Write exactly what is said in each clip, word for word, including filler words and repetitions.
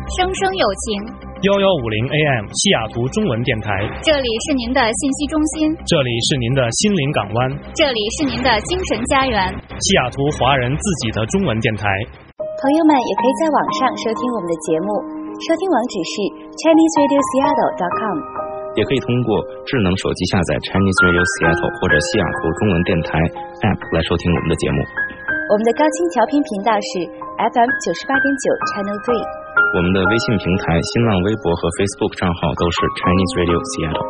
声声有情。 一一五零 A M 西雅图中文电台， 这里是您的信息中心， 这里是您的心灵港湾， 这里是您的精神家园， 西雅图华人自己的中文电台。 朋友们也可以在网上收听我们的节目，收听网址是 Chinese Radio Seattle dot com， 也可以通过智能手机下载 Chinese Radio Seattle 或者西雅图中文电台 App 来收听我们的节目。 我们的高清调频频道是 F M 九十八点九 Channel three。 我们的微信平台、新浪微博和 Facebook 账号都是 Chinese Radio Seattle。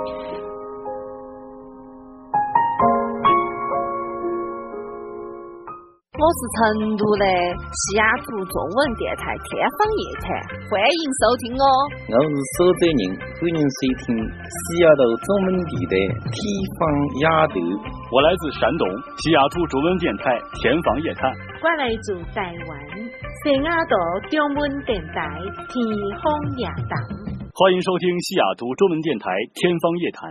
我是成都的西雅图中文电台天方夜谭，欢迎收听哦。 我是守责人，欢迎收听西雅图中文地的天方夜谭。 我来自山东西雅图中文电台天方夜谭。 我来自台湾西雅图中文电台天方夜谭。 欢迎收听西雅图中文电台天方夜谭。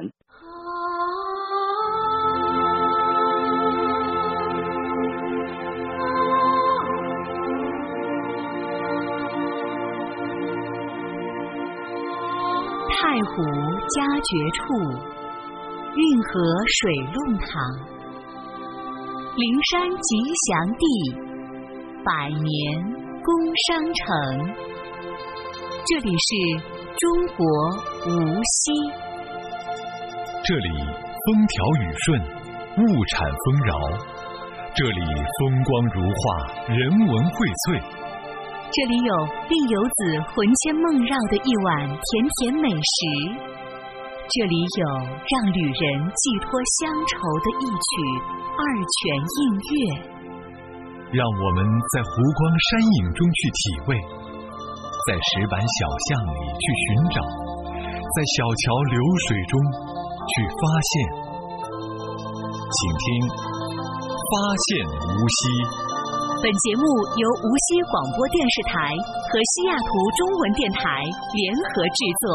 太湖佳绝处，运河水弄堂，灵山吉祥地，百年工商城。这里是中国无锡， 这里风调雨顺，物产丰饶，这里风光如画，人文荟萃。 这里有令游子魂牵梦绕的一碗甜甜美食，这里有让旅人寄托乡愁的一曲二泉映月。 让我们在湖光山影中去体味，在石板小巷里去寻找，在小桥流水中去发现。请听发现无锡。 本节目由无锡广播电视台和西雅图中文电台联合制作。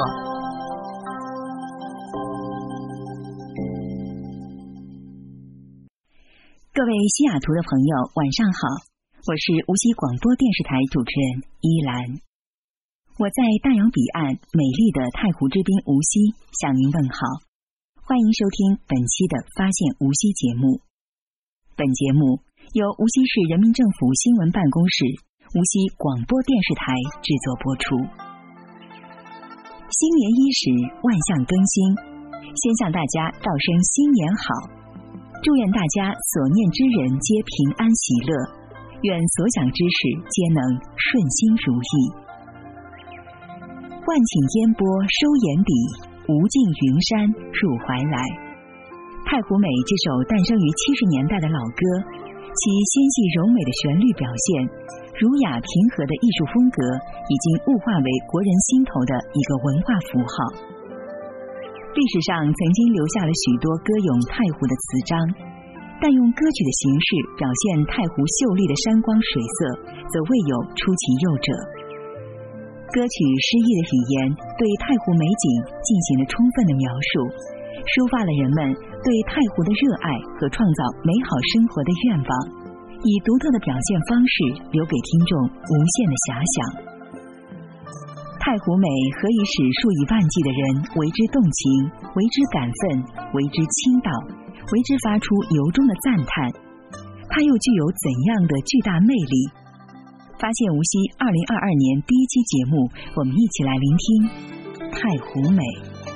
各位西雅图的朋友，晚上好，我是无锡广播电视台主持人依兰。我在大洋彼岸美丽的太湖之滨无锡向您问好，欢迎收听本期的发现无锡节目。本节目由无锡市人民政府新闻办公室、无锡广播电视台制作播出。新年伊始，万象更新，先向大家道声新年好，祝愿大家所念之人皆平安喜乐，愿所想之事皆能顺心如意。万顷烟波收眼底，无尽云山入怀来。太湖美这首诞生于七十年代的老歌，其纤细柔美的旋律表现，儒雅平和的艺术风格，已经物化为国人心头的一个文化符号。历史上曾经留下了许多歌咏太湖的词章，但用歌曲的形式表现太湖秀丽的山光水色，则未有出其右者。歌曲诗意的语言对太湖美景进行了充分的描述，抒发了人们对太湖的热爱和创造美好生活的愿望，以独特的表现方式留给听众无限的遐想。太湖美何以使数以万计的人为之动情，为之感奋，为之倾倒，为之发出由衷的赞叹？它又具有怎样的巨大魅力？发现无锡二零二二年第一期节目，我们一起来聆听太湖美。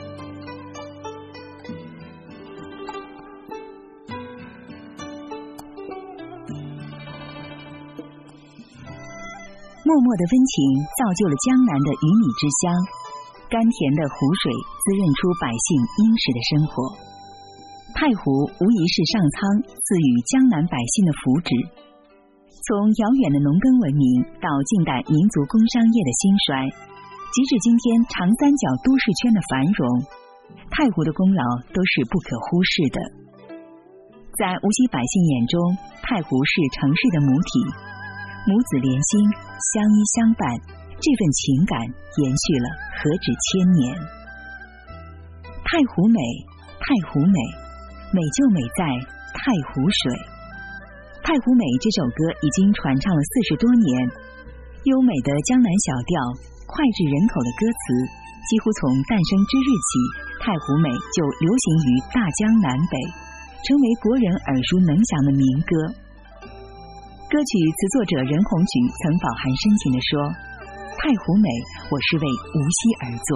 默默的温情造就了江南的鱼米之乡，甘甜的湖水滋润出百姓殷实的生活。太湖无疑是上苍赐予江南百姓的福祉。从遥远的农耕文明到近代民族工商业的兴衰，直至今天长三角都市圈的繁荣，太湖的功劳都是不可忽视的。在无锡百姓眼中，太湖是城市的母体，母子连心，相依相伴，这份情感延续了何止千年。太湖美，太湖美，美就美在太湖水。太湖美这首歌已经传唱了四十多年，优美的江南小调， 脍炙人口的歌词，几乎从诞生之日起，太湖美就流行于大江南北，成为国人耳熟能详的民歌。歌曲词作者任鸿举曾饱含深情地说：“太湖美，我是为无锡而作。”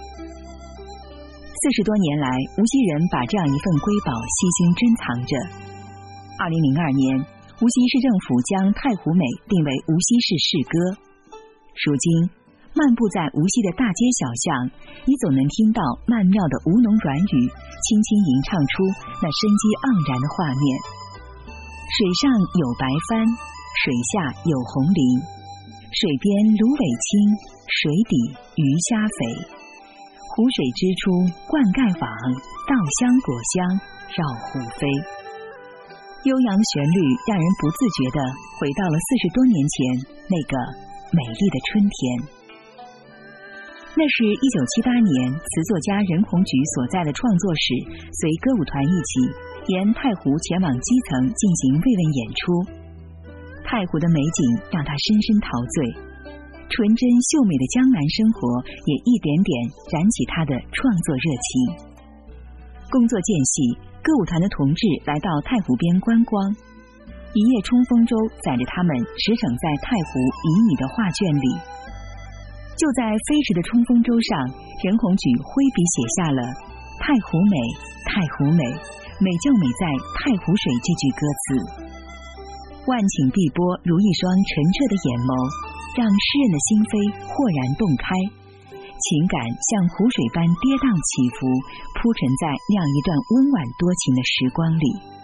四十多年来，无锡人把这样一份瑰宝悉心珍藏着。二零零二年，无锡市政府将太湖美定为无锡市市歌。如今，漫步在无锡的大街小巷，你总能听到曼妙的吴侬软语，轻轻吟唱出那生机盎然的画面。水上有白帆，水下有红菱，水边芦苇青，水底鱼虾肥。湖水之出灌溉网，稻香果香绕湖飞。悠扬的旋律让人不自觉地回到了四十多年前那个美丽的春天。那是一九七八年，词作家任鸿举所在的创作室随歌舞团一起沿太湖前往基层进行慰问演出。太湖的美景让他深深陶醉，纯真秀美的江南生活也一点点燃起他的创作热情。工作间隙，歌舞团的同志来到太湖边观光，一叶冲锋舟载着他们驰骋在太湖旖旎的画卷里。就在飞驰的冲锋舟上，任鸿举挥笔写下了“太湖美，太湖美，美就美在太湖水”这句歌词。万顷碧波如一双澄澈的眼眸，让诗人的心扉豁然洞开，情感像湖水般跌宕起伏，铺陈在那样一段温婉多情的时光里。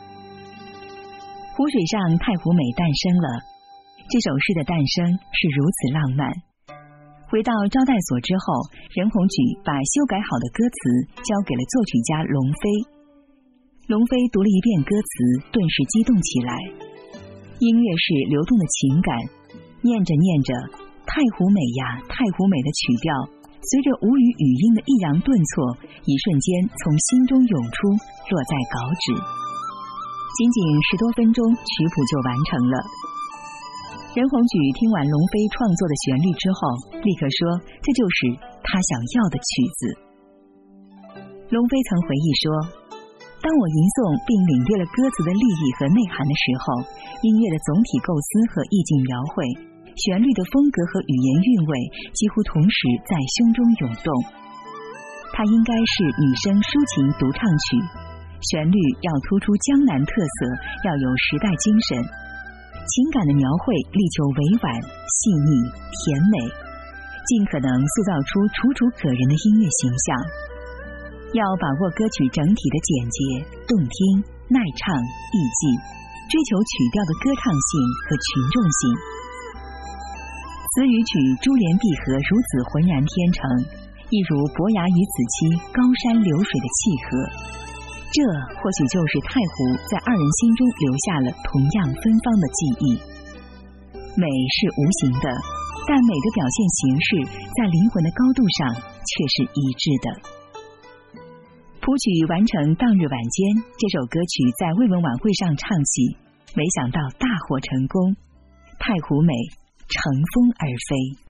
湖水上太湖美诞生了，这首诗的诞生是如此浪漫。回到招待所之后，任鸿举把修改好的歌词交给了作曲家龙飞。龙飞读了一遍歌词，顿时激动起来。音乐是流动的情感，念着念着，太湖美呀，太湖美的曲调随着吴语语音的抑扬顿挫，一瞬间从心中涌出，落在稿纸。仅仅十多分钟，曲谱就完成了。任鸿举听完龙飞创作的旋律之后，立刻说这就是他想要的曲子。龙飞曾回忆说，当我吟诵并领略了歌词的立意和内涵的时候，音乐的总体构思和意境描绘，旋律的风格和语言韵味几乎同时在胸中涌动。它应该是女声抒情独唱曲，旋律要突出江南特色，要有时代精神，情感的描绘力求委婉、细腻、甜美，尽可能塑造出楚楚可人的音乐形象。要把握歌曲整体的简洁、动听、耐唱、意境，追求曲调的歌唱性和群众性。词与曲珠联璧合，如此浑然天成，一如伯牙与子期高山流水的契合。这或许就是太湖在二人心中留下了同样芬芳的记忆。美是无形的，但美的表现形式在灵魂的高度上却是一致的。谱曲完成当日晚间，这首歌曲在慰问晚会上唱起，没想到大获成功，太湖美乘风而飞。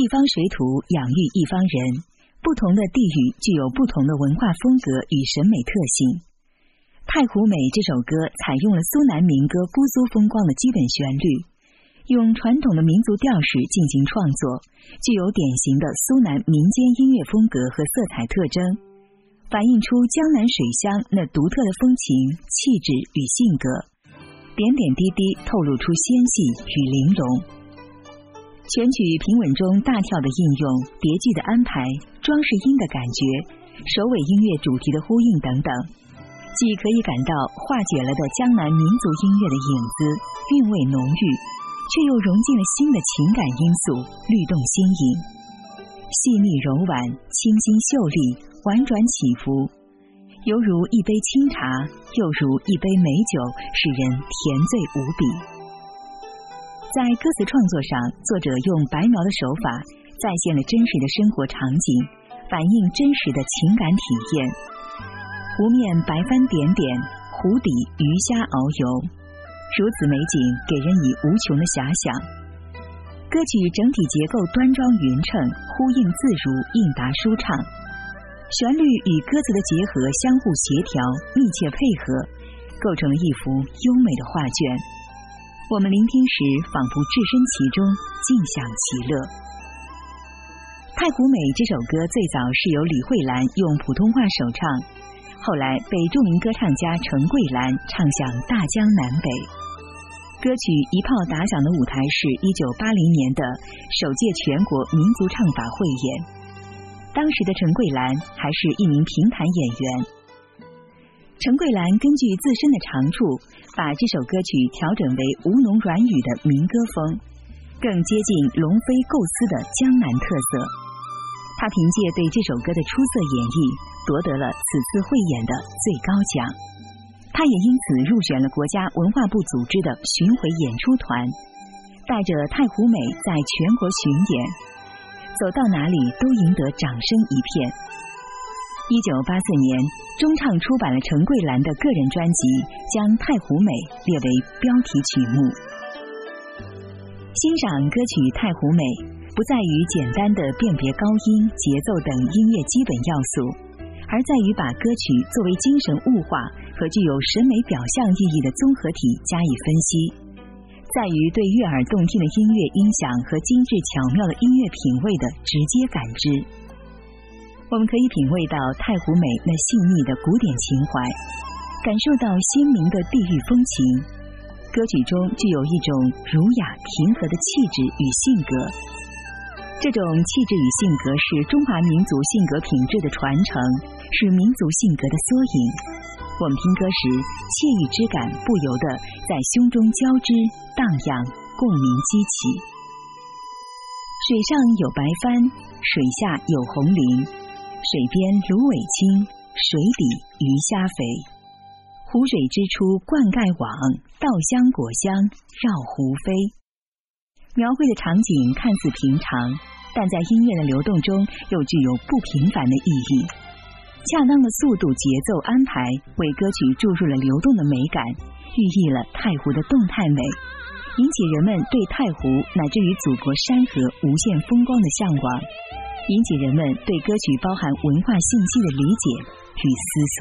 一方水土养育一方人，不同的地域具有不同的文化风格与审美特性。太湖美这首歌采用了苏南民歌姑苏风光的基本旋律，用传统的民族调式进行创作，具有典型的苏南民间音乐风格和色彩特征，反映出江南水乡那独特的风情、气质与性格，点点滴滴透露出纤细与玲珑。全曲平稳中大跳的应用、叠句的安排、装饰音的感觉、首尾音乐主题的呼应等等，既可以感到化解了的江南民族音乐的影子，韵味浓郁，却又融进了新的情感因素，律动新颖，细腻柔婉，清新秀丽，婉转起伏，犹如一杯清茶，又如一杯美酒，使人甜醉无比。在歌词创作上，作者用白描的手法再现了真实的生活场景，反映真实的情感体验。湖面白帆点点，湖底鱼虾遨游，如此美景给人以无穷的遐想。歌曲整体结构端庄匀称，呼应自如，应答舒畅。旋律与歌词的结合相互协调，密切配合，构成了一幅优美的画卷。我们聆听时仿佛置身其中，尽享其乐。太湖美这首歌最早是由李慧兰用普通话首唱，后来被著名歌唱家陈桂兰唱响大江南北。歌曲一炮打响的舞台是一九八零年的首届全国民族唱法汇演，当时的陈桂兰还是一名评弹演员。陈桂兰根据自身的长处，把这首歌曲调整为吴侬软语的民歌风，更接近龙飞构思的江南特色。他凭借对这首歌的出色演绎，夺得了此次汇演的最高奖。他也因此入选了国家文化部组织的巡回演出团，带着太湖美在全国巡演，走到哪里都赢得掌声一片。一九八四年，中唱出版了陈桂兰的个人专辑，将太湖美列为标题曲目。欣赏歌曲《太湖美》，不在于简单的辨别高音、节奏等音乐基本要素，而在于把歌曲作为精神物化和具有审美表象意义的综合体加以分析，在于对悦耳动听的音乐音响和精致巧妙的音乐品味的直接感知。我们可以品味到太湖美那细腻的古典情怀，感受到鲜明的地域风情。歌曲中具有一种儒雅平和的气质与性格，这种气质与性格是中华民族性格品质的传承，是民族性格的缩影。我们听歌时，惬意之感不由得在胸中交织荡漾，共鸣激起。水上有白帆，水下有红菱，水边芦苇青，水底鱼虾肥。湖水之出灌溉网，稻香果香绕湖飞。描绘的场景看似平常，但在音乐的流动中又具有不平凡的意义。恰当的速度节奏安排为歌曲注入了流动的美感，寓意了太湖的动态美，引起人们对太湖乃至于祖国山河无限风光的向往，引起人们对歌曲包含文化信息的理解与思索。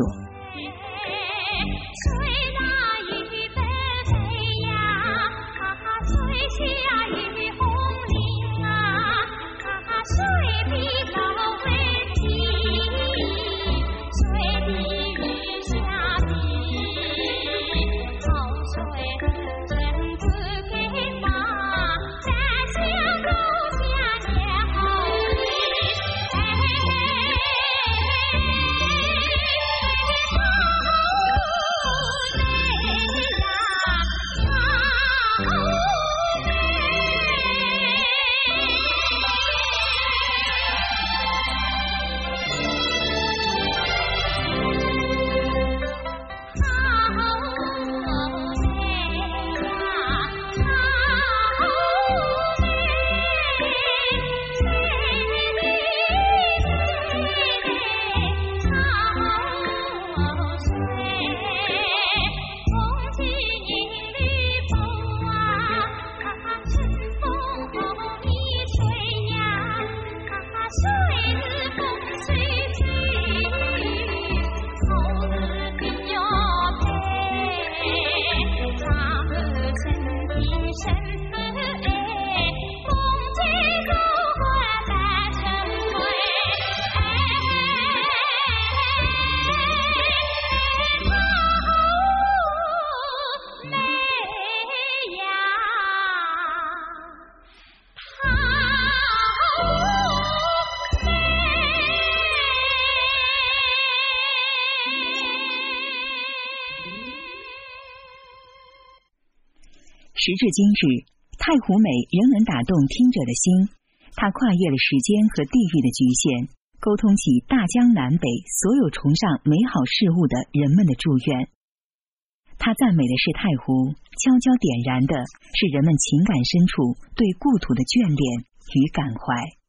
水大鱼奔飞呀，水下鱼红菱啊，水比高为低，水底鱼虾比，潮水人子给马，山下高下也好比。 时至今日，太湖美仍能打动听者的心，它跨越了时间和地域的局限，沟通起大江南北所有崇尚美好事物的人们的祝愿。它赞美的是太湖，悄悄点燃的是人们情感深处对故土的眷恋与感怀。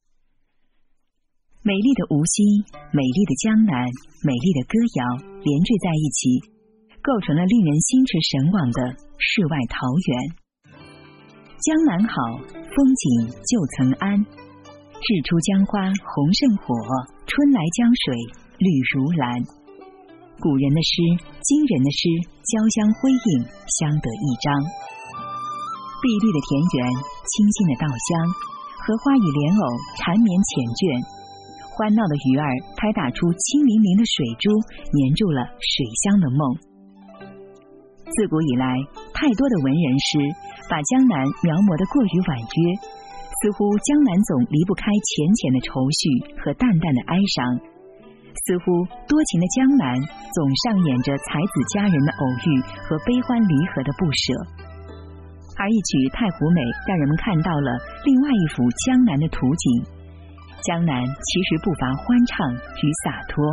美丽的无锡，美丽的江南，美丽的歌谣连缀在一起，构成了令人心驰神往的世外桃源。江南好，风景就曾安。日出江花红胜火，春来江水绿如蓝。古人的诗，今人的诗，交相辉映，相得益彰。碧绿的田园，清新的稻香，荷花与莲藕缠绵缱绻，欢闹的鱼儿拍打出清明明的水珠，粘住了水乡的梦。自古以来，太多的文人诗把江南描摹得过于婉约，似乎江南总离不开浅浅的愁绪和淡淡的哀伤，似乎多情的江南总上演着才子佳人的偶遇和悲欢离合的不舍。而一曲《太湖美》让人们看到了另外一幅江南的图景，江南其实不乏欢畅与洒脱。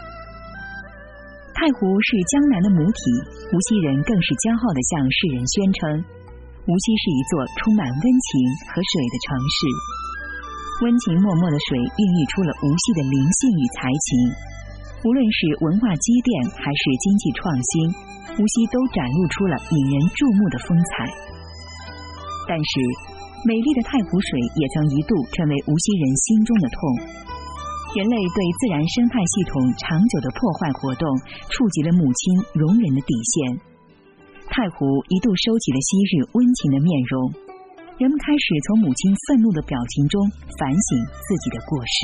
太湖是江南的母体，无锡人更是骄傲地向世人宣称，无锡是一座充满温情和水的城市。温情脉脉的水孕育出了无锡的灵性与才情，无论是文化积淀还是经济创新，无锡都展露出了引人注目的风采。但是美丽的太湖水也曾一度成为无锡人心中的痛。人类对自然生态系统长久的破坏活动触及了母亲容忍的底线。太湖一度收起了昔日温情的面容，人们开始从母亲愤怒的表情中反省自己的过失。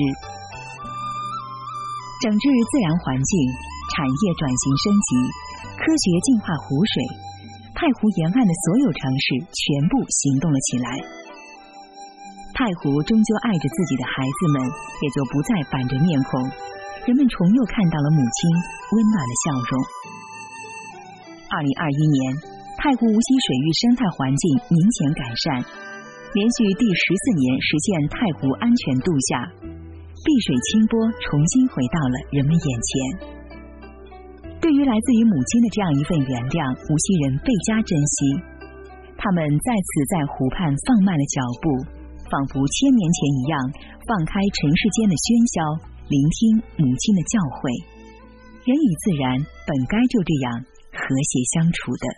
整治自然环境，产业转型升级，科学净化湖水，太湖沿岸的所有城市全部行动了起来。太湖终究爱着自己的孩子们，也就不再板着面孔，人们重又看到了母亲温暖的笑容。二零二一年，太湖无锡水域生态环境明显改善，连续第十四年实现太湖安全度夏，碧水清波重新回到了人们眼前。对于来自于母亲的这样一份原谅，无锡人倍加珍惜，他们再次在湖畔放慢了脚步，仿佛千年前一样，放开尘世间的喧嚣，聆听母亲的教诲。人与自然本该就这样和谐相处的。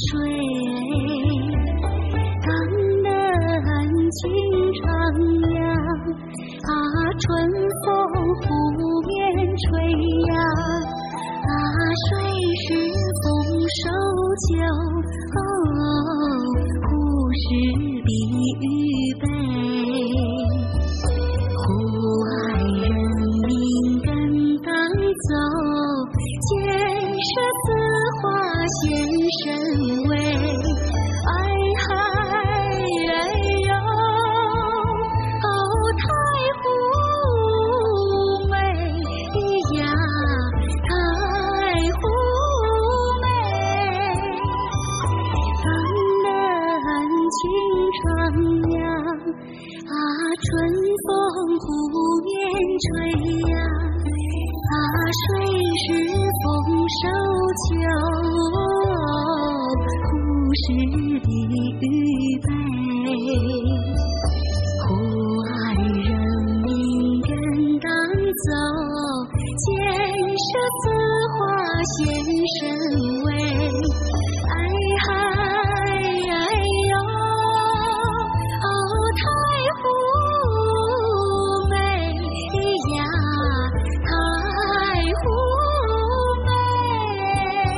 水，荡得情徜徉。啊，春风拂面吹呀，啊，谁是丰收酒？哦，胡适比预备。呼爱人民跟党走，建设自华显身威。哎嗨哎呦，哦太湖美呀，太湖美，荡得情徜徉。啊，春风拂面吹呀，啊，谁是丰收酒？胡适比预备。呼爱人民跟党走，建设自华显身威。哎嗨哎呦，哦太湖美呀，太湖美。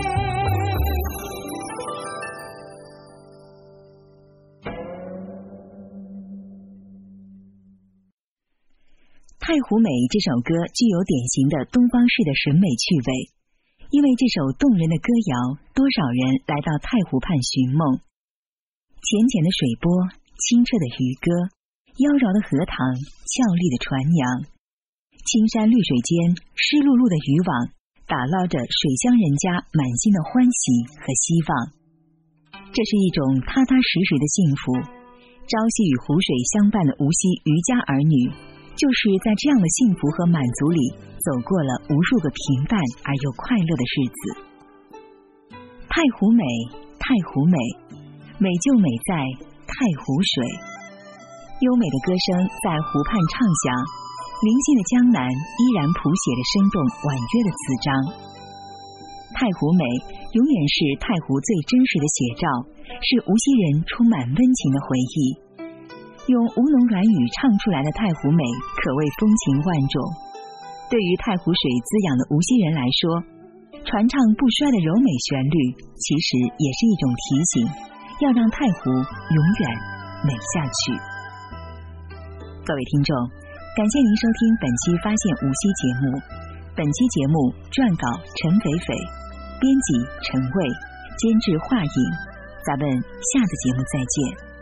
太湖美这首歌具有典型的东方式的审美趣味，因为这首动人的歌谣，多少人来到太湖畔寻梦。浅浅的水波，清澈的渔歌，妖娆的荷塘，俏丽的船洋，青山绿水间，湿漉漉的渔网打捞着水乡人家满心的欢喜和希望。这是一种踏踏实实的幸福。朝夕与湖水相伴的无锡渔家儿女，就是在这样的幸福和满足里走过了无数个平淡而又快乐的日子。太湖美，太湖美，美就美在太湖水。优美的歌声在湖畔唱响，灵性的江南依然谱写着生动婉约的词章。太湖美永远是太湖最真实的写照，是无锡人充满温情的回忆。用吴侬软语唱出来的太湖美可谓风情万种。对于太湖水滋养的无锡人来说，传唱不衰的柔美旋律其实也是一种提醒，要让太湖永远美下去。各位听众，感谢您收听本期发现无锡节目。本期节目撰稿陈斐斐，编辑陈蔚，监制华颖。咱们下次节目再见。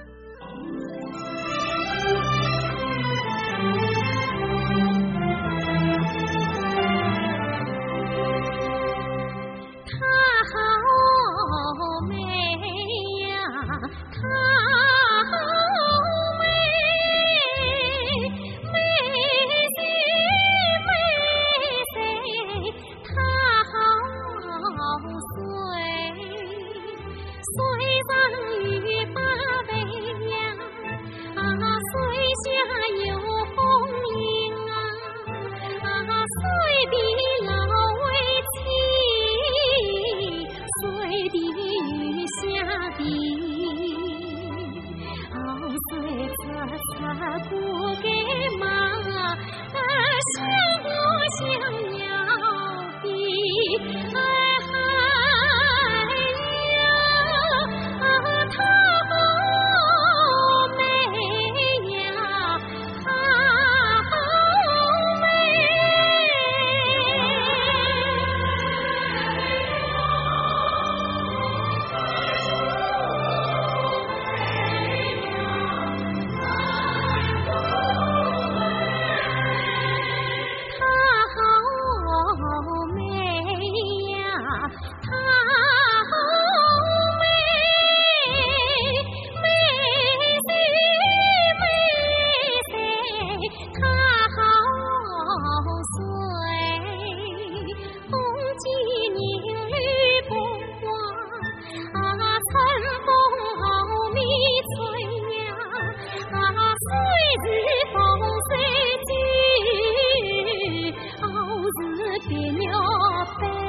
别鸟飞。